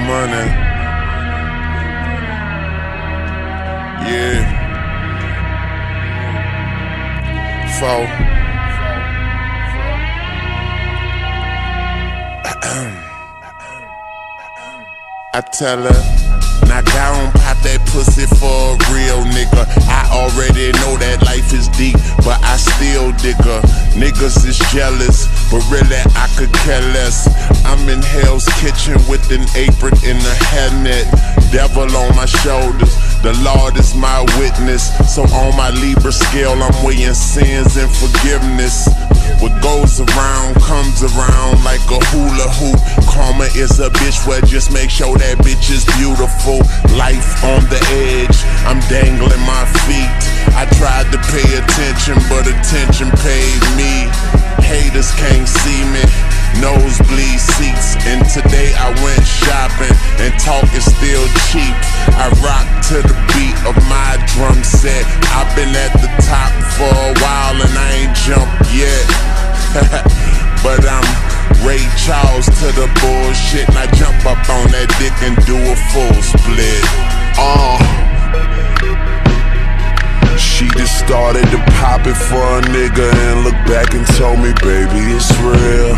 money. Yeah. 4. I tell her, now go on, pop that pussy for a real nigga. I already know that life is deep, but I still dig her. Niggas is jealous, but really I could care less. I'm in Hell's Kitchen with an apron and a hairnet. Devil on my shoulders, the Lord is my witness. So on my Libra scale, I'm weighing sins and forgiveness. What goes around comes around like a hula hoop. Karma is a bitch, well just make sure that bitch is beautiful. Life on the edge, I'm dangling my feet. I tried to pay attention, but attention paid me. Haters can't see me, nosebleed seats. And today I went shopping, and talk is still cheap. I rock to the beat of my drum set. I've been at the top for a while and I ain't jumped yet. But I'm Ray Charles to the bullshit, and I jump up on that dick and do a full split. She just started to pop it for a nigga and looked back and told me, baby, it's real.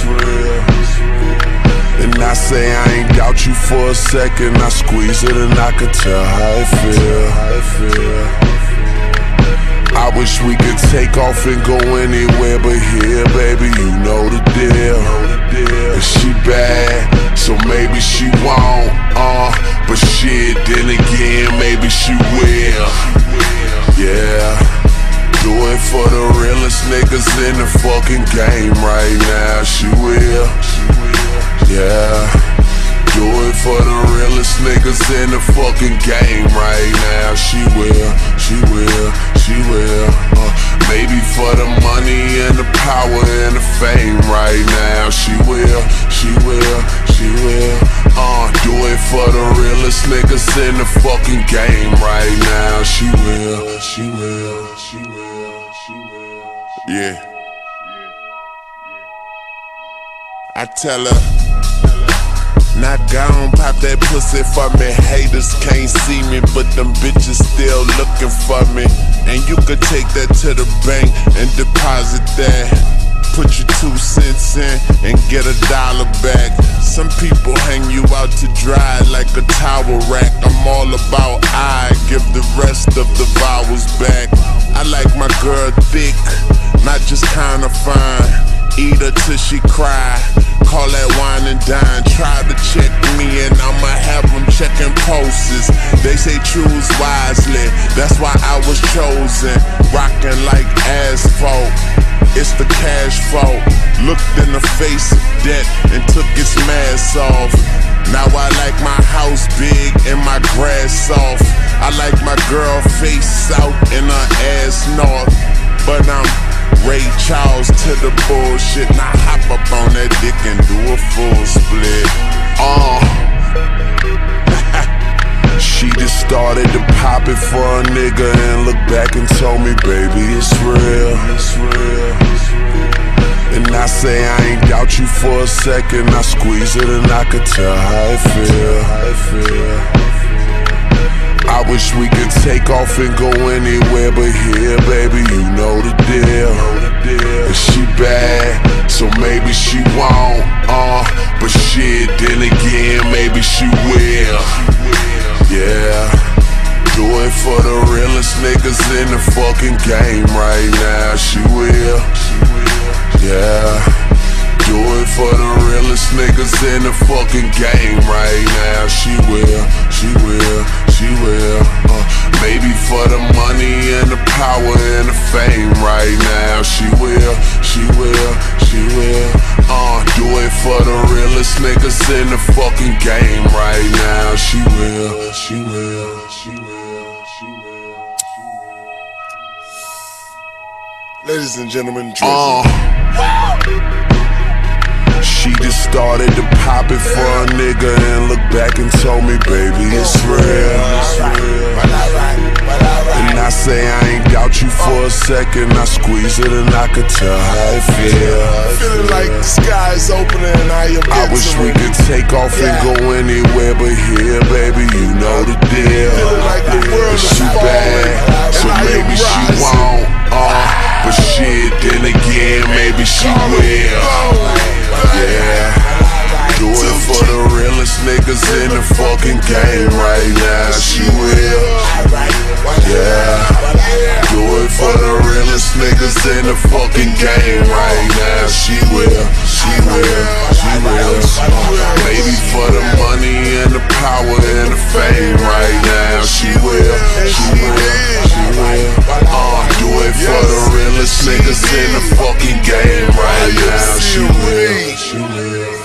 And I say I ain't doubt you for a second. I squeeze it and I could tell how it feel. I wish we could take off and go anywhere but here, baby, you know the deal. And she bad, so maybe she won't, but shit, then again, maybe she will. Yeah, do it for the realest niggas in the fucking game right now, she will. Yeah, do it for the realest niggas in the fucking game right now, she will. Maybe for the money and the power and the fame right now, she will. Do it for the realest niggas in the fucking game right now, she will. Yeah. I tell her, now gone, pop that pussy for me. Haters can't see me, but them bitches still looking for me. And you could take that to the bank and deposit that. Put your 2 cents in and get $1 back. Some people hang you out to dry like a towel rack. I'm all about I give the rest of the vowels back. I like my girl thick, not just kinda fine. Eat her till she cry, call that wine and dine. Try to check me and I'ma have them checking pulses. They say choose wisely, that's why I was chosen. Rockin' like asphalt, it's the cash fault. Looked in the face of death and took its mask off. Now I like my house big and my grass soft. I like my girl face south and her ass north. But I'm Ray Charles to the bullshit. Now hop up on that dick and do a full split. She just started to pop it for a nigga and looked back and told me, baby, it's real. And I say I ain't doubt you for a second. I squeeze it and I could tell how it feel. I wish we could take off and go anywhere but here, baby, you know the deal. And she bad, so maybe she won't, but shit, then again, maybe she will. Yeah, do it for the realest niggas in the fucking game right now, she will. Yeah, do it for the realest niggas in the fucking game right now, she will. Maybe for the money and the power and the fame right now, she will. Do it for the realest niggas in the fucking game right now, she will. Ladies and gentlemen, She just started to pop it for a nigga and looked back and told me, baby, it's real. And I say I ain't doubt about you for a second, I squeeze it and I could tell how it feels. Feeling like the sky is opening and I am I wish we could take off and go anywhere but here, baby, you know the deal. Feeling like the world is She falling bad, so and I am maybe she rising. won't, but shit, then again, maybe she will. Yeah. Do it for the realest niggas in the fucking game right now. She will. Yeah. Do it for the realest niggas in the fucking game right now. She will. She will. She will. Maybe for the money and the power and the fame right now. She will. She will. She will. Do it for the realest niggas in the fucking game right now. She will. She will.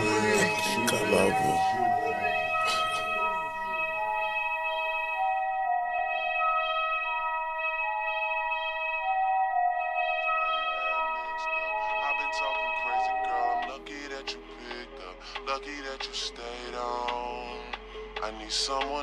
I've been talking crazy, girl. I'm lucky that you picked up, lucky that you stayed on. I need someone